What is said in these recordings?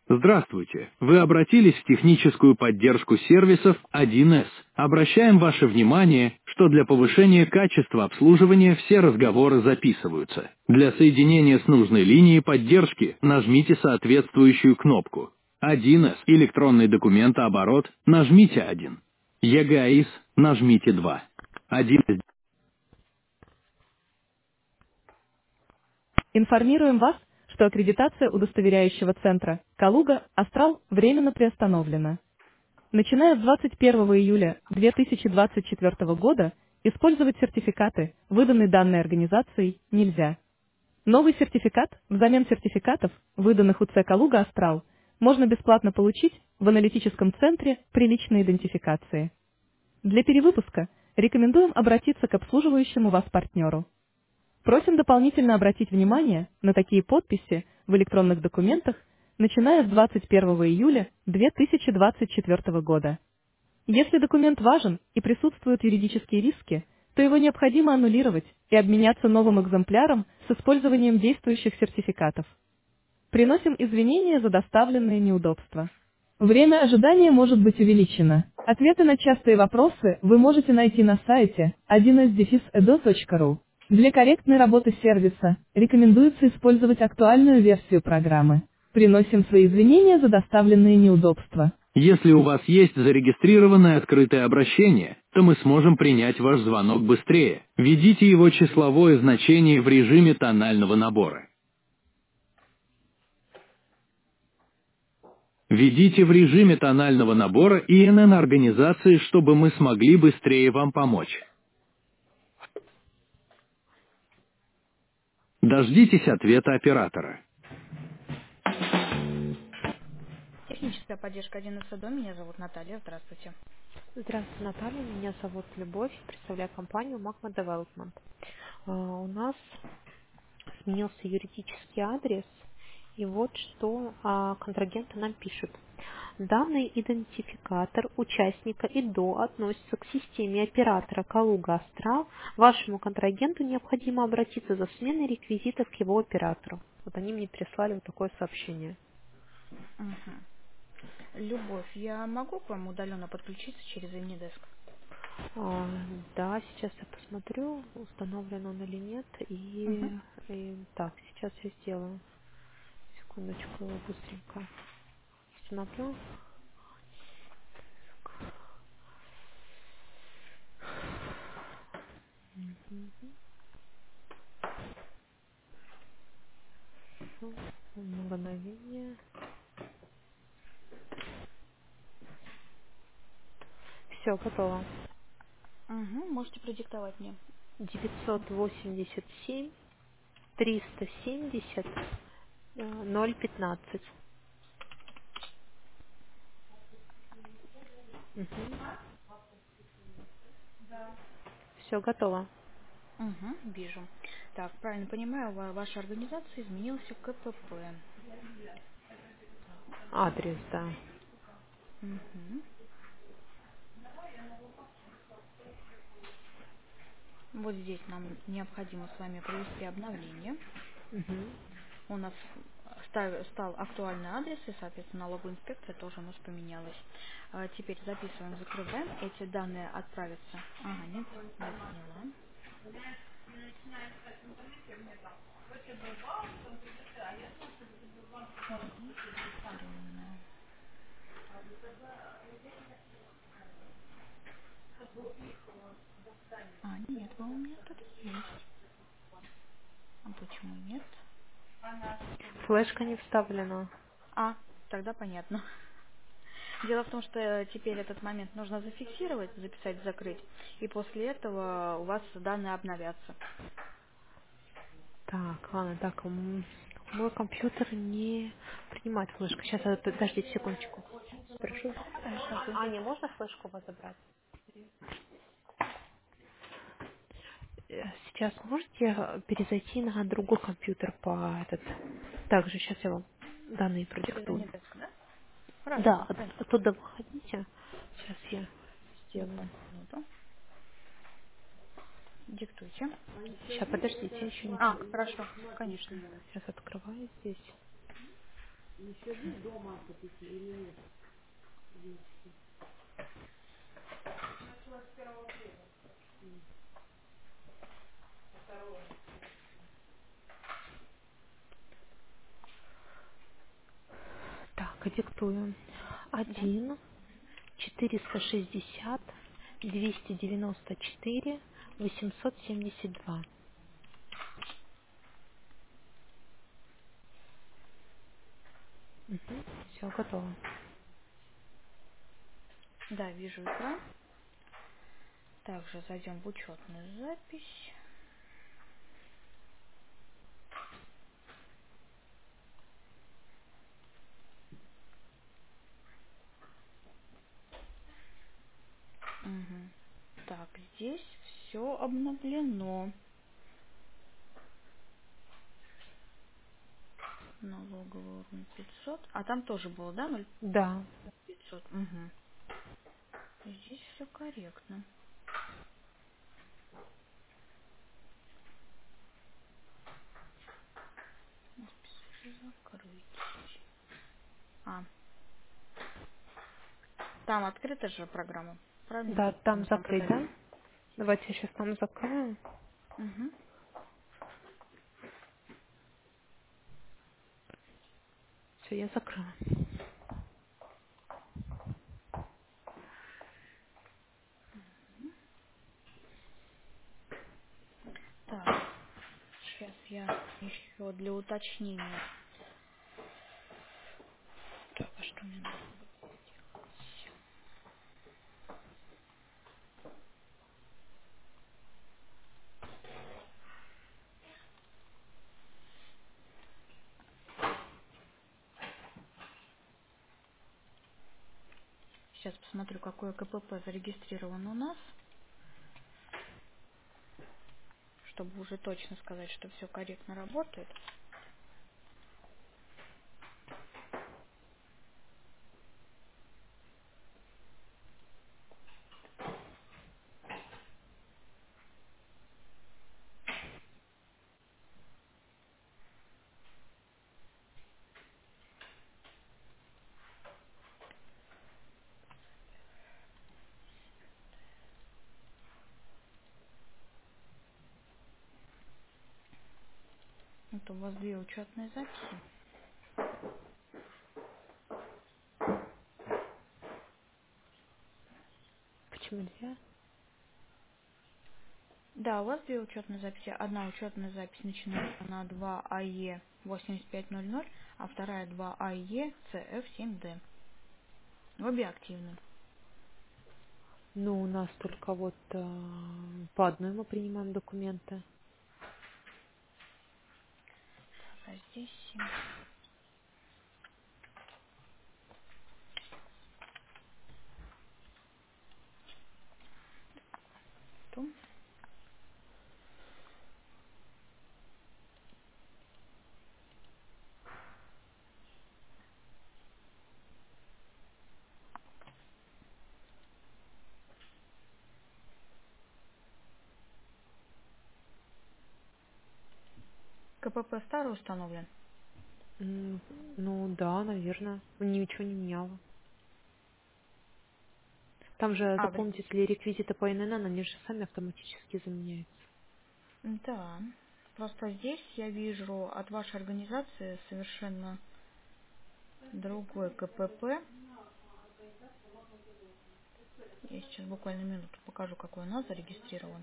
Здравствуйте. Вы обратились в техническую поддержку сервисов 1С. Обращаем ваше внимание, что для повышения качества обслуживания все разговоры записываются. Для соединения с нужной линией поддержки нажмите соответствующую кнопку. 1С. Электронный документооборот. Нажмите 1. ЕГАИС. Нажмите 2. 1С. Информируем вас, что аккредитация удостоверяющего центра «Калуга Астрал» временно приостановлена. Начиная с 21 июля 2024 года использовать сертификаты, выданные данной организацией, нельзя. Новый сертификат взамен сертификатов, выданных УЦ «Калуга Астрал», можно бесплатно получить в аналитическом центре при личной идентификации. Для перевыпуска рекомендуем обратиться к обслуживающему вас партнеру. Просим дополнительно обратить внимание на такие подписи в электронных документах, начиная с 21 июля 2024 года. Если документ важен и присутствуют юридические риски, то его необходимо аннулировать и обменяться новым экземпляром с использованием действующих сертификатов. Приносим извинения за доставленные неудобства. Время ожидания может быть увеличено. Ответы на частые вопросы вы можете найти на сайте 1s-edo.ru. Для корректной работы сервиса рекомендуется использовать актуальную версию программы. Приносим свои извинения за доставленные неудобства. Если у вас есть зарегистрированное открытое обращение, то мы сможем принять ваш звонок быстрее. Введите его числовое значение в режиме тонального набора. Введите в режиме тонального набора ИНН организации, чтобы мы смогли быстрее вам помочь. Дождитесь ответа оператора. Техническая поддержка 1С ЭДО. Меня зовут Наталья. Здравствуйте. Здравствуйте, Наталья. Меня зовут Любовь. Представляю компанию Magma Development. У нас сменился юридический адрес. И вот что контрагенты нам пишут. Данный идентификатор участника ИДО относится к системе оператора Калуга Астрал. Вашему контрагенту необходимо обратиться за сменой реквизитов к его оператору. Вот они мне прислали вот такое сообщение. Мгм. Любовь, я могу к вам удаленно подключиться через Imnidesk? А, да, сейчас я посмотрю, установлен он или нет. Мгм. И так, сейчас я сделаю. Секундочку, его быстренько установлю. Мгновение. Все, готово. Угу. Можете продиктовать мне. 987 370 015. Все, готово. Угу. Вижу. Так, правильно понимаю, ваша организация изменился КПП. Адрес, да. Угу. Вот здесь нам необходимо с вами провести обновление. Мгм. У нас стал актуальный адрес, и, соответственно, налоговая инспекция тоже у нас поменялась. Теперь записываем, закрываем. Эти данные отправятся. Ага, нет, я поняла. Зарегистрировано. А, нет, вы у меня тут есть. А почему нет? Флешка не вставлена. А, тогда понятно. Дело в том, что теперь этот момент нужно зафиксировать, записать, закрыть, и после этого у вас данные обновятся. Так, ладно, так, мой компьютер не принимает флешку. Сейчас, подождите секундочку. Прошу. Да, конечно, жду. Аня, можно флешку у вас забрать? Сейчас можете перезайти на другой компьютер по этот. Также сейчас я вам данные Через продиктую. Anydesk, да? Хорошо, Да, конечно. оттуда выходите. Сейчас я сделаю. Буквально минуту. Диктуйте. Сейчас, подождите, еще не А, так. хорошо, конечно. Сейчас открываю здесь. Так, диктую. Да. 1-460-294-872. Угу. Все, готово. Да, вижу экран. Также зайдем в учетную запись. Мгм. Так, здесь все обновлено. Налоговый уровень 500. А там тоже было, да, Да. 0,500? Угу. Здесь все корректно. Закрыть. А, там открыта же программа. Правильно? Да, там Там закрыть, показать. да? Давайте я сейчас там закрою. Угу. Все, я закрыла. Так, сейчас я еще для уточнения. Так, а что мне надо будет сделать? Сейчас посмотрю, какое КПП зарегистрировано у нас, чтобы уже точно сказать, что все корректно работает. Это у вас две учетные записи. Почему две? Да, у вас две учетные записи. Одна учетная запись начинается на 2АЕ 8500, а вторая 2АЕ CF7D. Обе активны. Ну, у нас только вот по одной мы принимаем документы. А здесь то. КПП старый установлен. Ну, да, наверное. Ничего не меняла. Там же, А, запомните, если реквизиты по ИНН, они же сами автоматически заменяются. да. Просто здесь я вижу от вашей организации совершенно другой КПП. Я сейчас буквально минуту покажу, какой у нас зарегистрирован.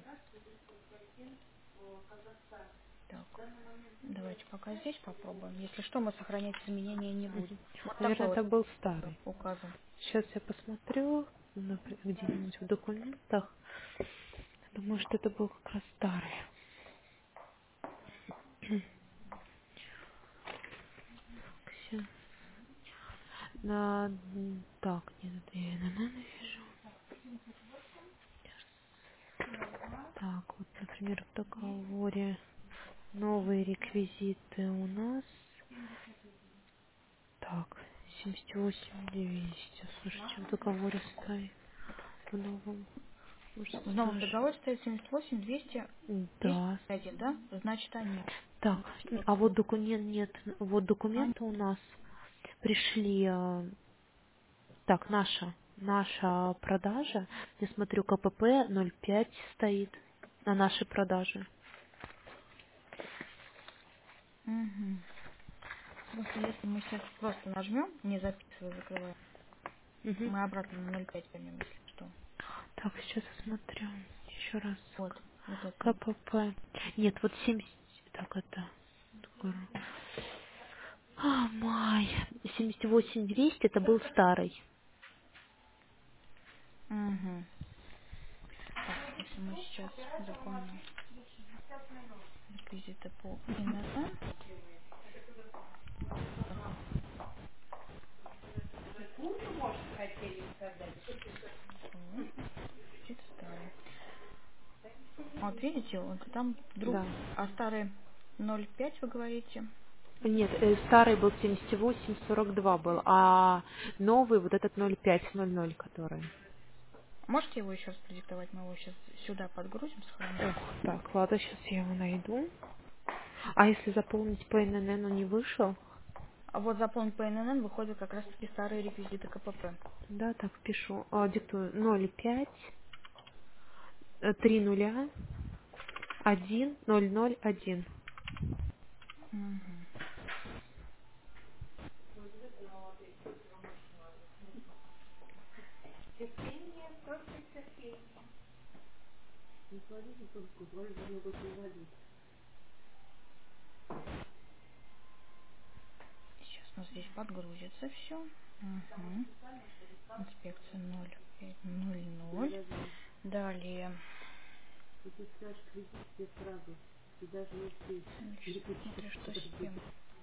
Так, давайте пока здесь попробуем. Если что, мы сохранять изменения не будем. Вот Наверное, такой это вот был старый. указан. Сейчас я посмотрю, где-нибудь в документах. Думаю, что это был как раз старый. Всё. Так, нет, это я ИНН вижу. Так, вот, например, в договоре новые реквизиты у нас. Так, 78 200. Слушайте, в договоре стоит в новом. Может, В новом даже... договоре стоит 78 200 Да. 201, да? Значит, они. Так, а вот документ нет. Вот Они. документы у нас пришли, так, наша продажа, я смотрю, КПП 0,5 стоит на нашей продаже. Угу. Просто если мы сейчас просто нажмем, не записывая, закрываем, Мгм. мы обратно на 0,5 вернем, если что. Так, сейчас я смотрю еще раз. Вот это. КПП. Нет, вот 70. Так, это. Май. 78 200 это был старый. Угу. Так, если мы сейчас заполним реквизиты по ИНН, то реквизиты старые. Вот видите, вот там вдруг, Да. а старый 0,5 вы говорите. Нет, старый был 78 42 был, а новый вот этот 05 00, который. Можете его еще раз продиктовать? Мы его сейчас сюда подгрузим, сохраним. Ох, так, ладно, сейчас я его найду. А если заполнить по ННН, он не вышел? А вот заполнить по ИНН выходят как раз таки старые реквизиты КПП. Да, так, пишу. Диктую 05 30 1001. Угу. Сейчас у нас здесь подгрузится все. Угу. Инспекция 0500. Далее. Смотрю, что с кем.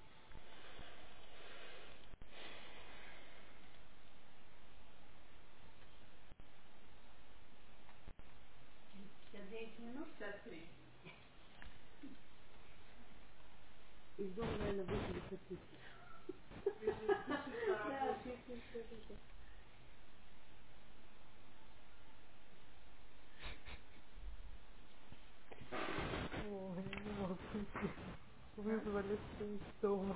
Ой, не могу. Вызвали симптомы.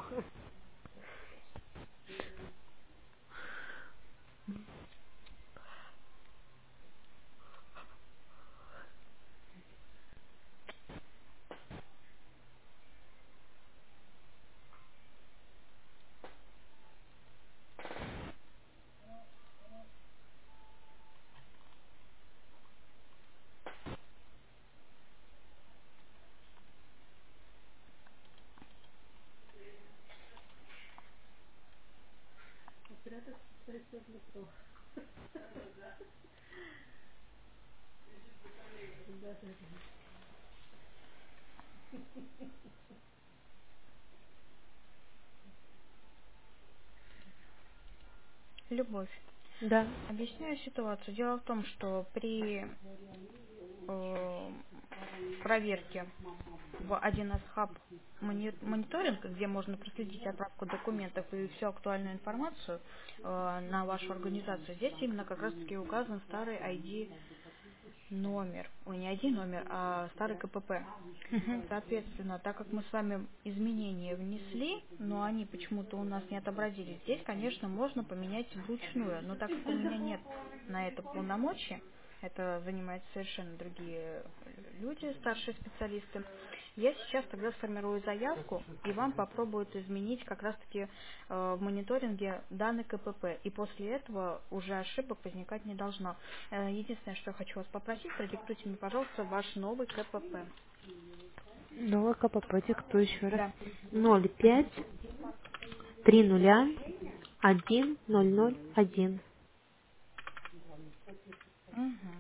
Любовь. Да. Объясняю ситуацию. Дело в том, что при проверке в 1С Hub мониторинг, где можно проследить отправку документов и всю актуальную информацию на вашу организацию, здесь именно как раз таки указан старый ID номер. Ой, не ID номер, а старый КПП. Мгм. Соответственно, так как мы с вами изменения внесли, но они почему-то у нас не отобразились, здесь, конечно, можно поменять вручную, но так как у меня нет на это полномочий, это занимаются совершенно другие люди, старшие специалисты, я сейчас тогда сформирую заявку и вам попробуют изменить как раз-таки в мониторинге данный КПП. И после этого уже ошибок возникать не должно. Единственное, что я хочу вас попросить, продиктуйте мне, пожалуйста, ваш новый КПП. Новый КПП, диктую еще раз. Да. 05 30 1001. Угу.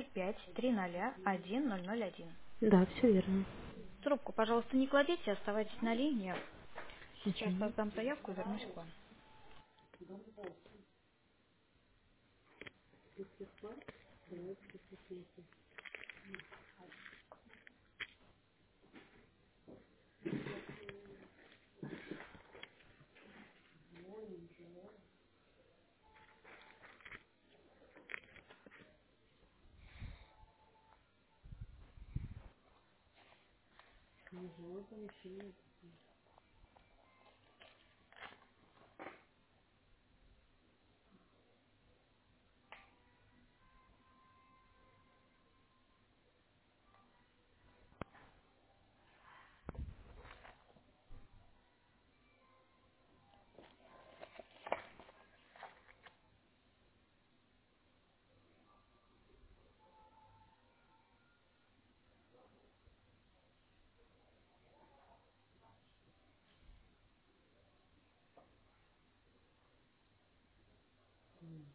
05-301-1001. Да, все верно. Трубку, пожалуйста, не кладите, оставайтесь на линии. Сейчас Мгм. создам заявку и вернусь к вам.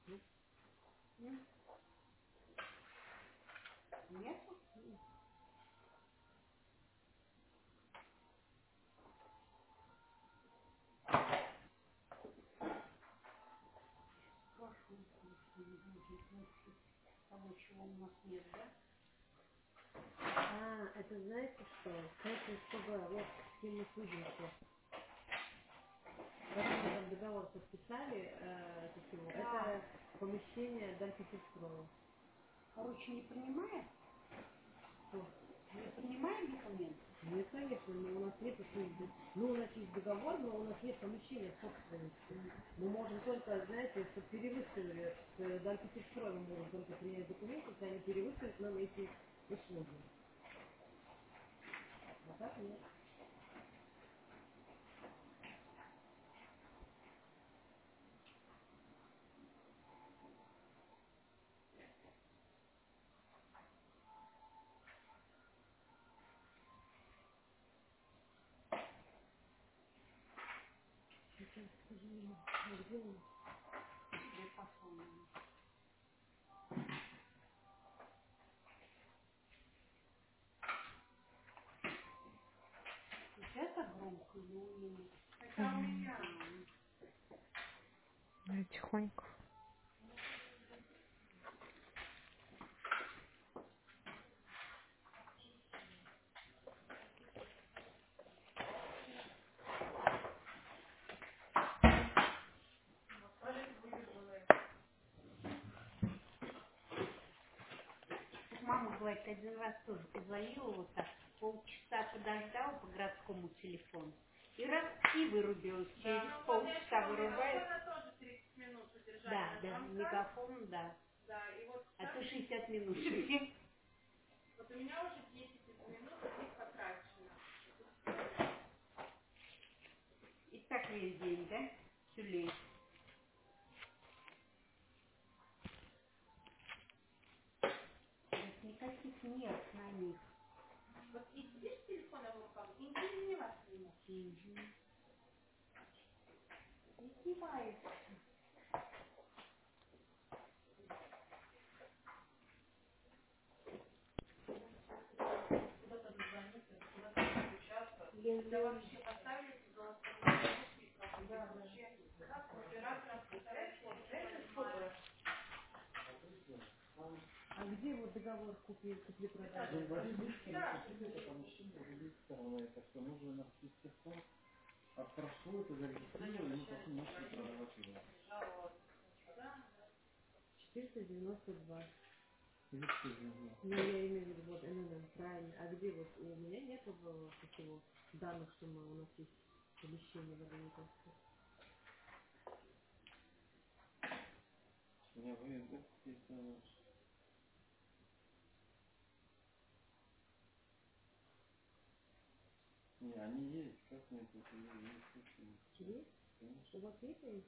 Это знаете что? Знаете, чтобы вот с кем мы судимся. Когда мы там договор подписали, это помещение Дальпетровского. Короче, не принимает? Что? Не принимает документы? Нет, конечно, но у нас нет службы. Ну, у нас есть договор, но у нас нет помещения собственности. Мы можем только, знаете, чтобы перевыставили, с Дальпетровского мы можем только принять документы, если они перевыставят нам эти услуги. А так нет. Сейчас скажи ему, где он? Это громко, но Я тихонько. мама говорит, один раз тоже позвонила вот так, полчаса подождала по городскому телефону. И раз, и вырубилась. Через полчаса вырубается. Да, да, мегафон, да. А то 60 минут. Вот у меня уже 10 минут от них потрачено. И так весь день, да? Тюлей. Никаких нет на них. Вот и сидишь с телефоном в руках, и ничего не воспринимаешь. Издеваются. Куда-то дозвониться, куда-то подключаться. Когда вам еще поставили эти голосовые помощники, да, вообще, операторам, представляешь, вот это сколько? А где вот договор купли-продажи? Да. Это что нужно на списке, а прошло это зарегистрировали, мы потом начали продавать его. 492. Или что же? Ну, я имею в виду, вот, правильно. А где вот, у меня нет всего данных, что у нас есть помещение в организации. Не, вы это... Не, они есть, как мне это есть? Есть? У вас есть?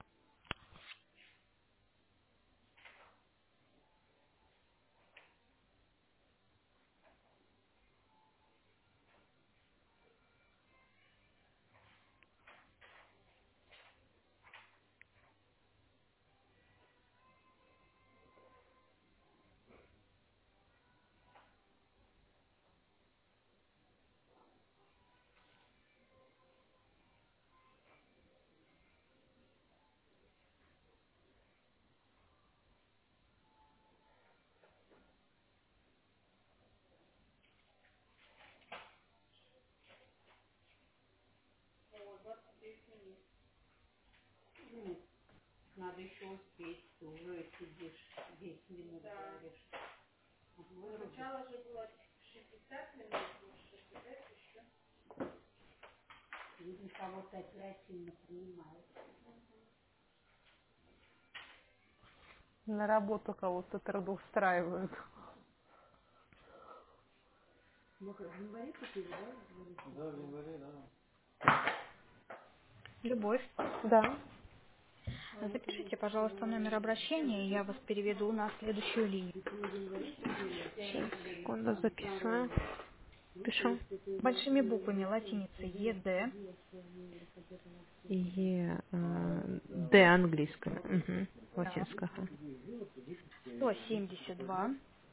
Ну, надо еще успеть. Ты уже сидишь 10 минут, Да. говоришь. Сначала же было 60 минут, больше, теперь еще. Видно, кого-то оперативно принимают. На работу кого-то трудоустраивают. Ну, в январе купили, да? Да, в январе, да. Любовь, Да. запишите, пожалуйста, номер обращения, и я вас переведу на следующую линию. Сейчас, секунду, записываю. Пишу. Большими буквами латиницей ЕД, Д английская. Угу. латинского. 172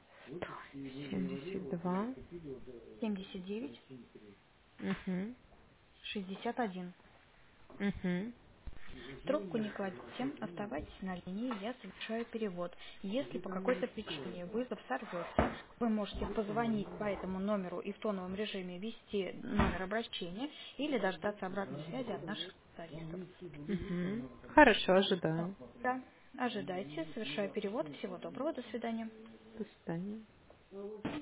72. 79 Угу. 61. Угу. Трубку не кладите, оставайтесь на линии, я совершаю перевод. Если по какой-то причине вызов сорвется, вы можете позвонить по этому номеру и в тоновом режиме ввести номер обращения или дождаться обратной связи от наших специалистов. Угу. Хорошо, ожидаю. Да, ожидайте, совершаю перевод. Всего доброго, до свидания. До свидания.